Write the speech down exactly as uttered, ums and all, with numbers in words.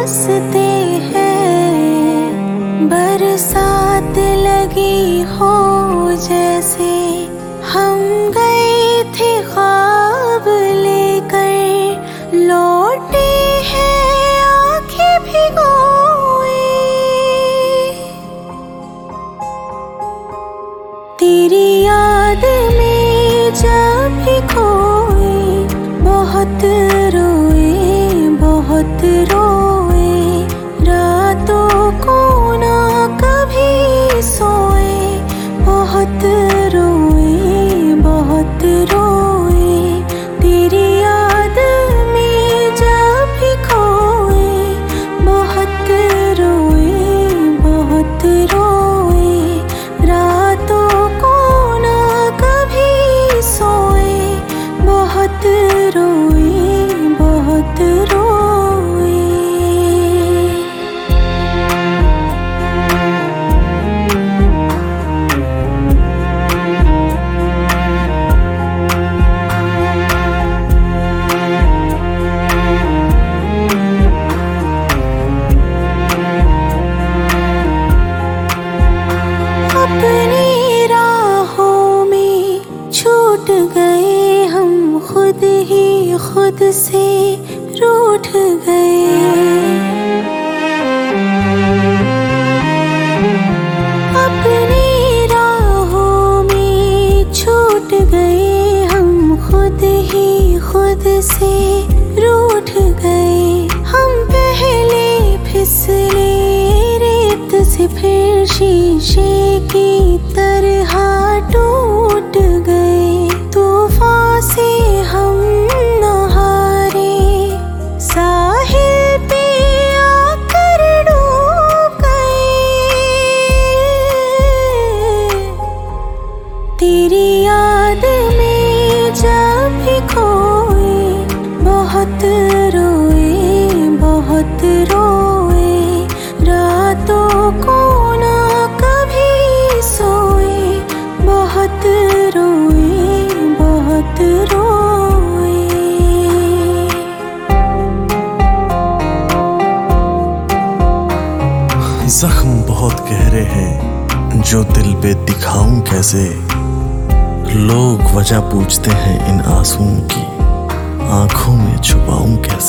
हंसते हैं, बरसात लगी हो जैसे। हम गए थे ख्वाब लेकर, लौटे हैं आंखें भिगोए। तेरी याद में जब भी खोए, बहुत रोए बहुत रोए। रातों को ना कभी सोए, बहुत रोए बहुत रोए। तेरी याद में जब भी खोए, बहुत रोए बहुत रोए। रातों को ना कभी सोए, बहुत रोए बहुत रोए। अपनी राहों में छूट गए हम, खुद ही खुद से रूठ गए। अपनी राहों में छूट गए हम, खुद ही खुद से रूठ गए। हम पहले फिसले रेत से, फिर शीशे की तरह टूट गए। तूफान से हम न हारे, साहिल पे आकर डूब गए। तेरी याद में जब भी खोए, बहुत रोए बहुत रोए। रातों को ना कभी सोए, बहुत रोए बहुत रोए। जख्म बहुत गहरे हैं जो दिल पे दिखाऊं कैसे। लोग वजह पूछते हैं इन आंसुओं की, आंखों में छुपाऊं कैसे।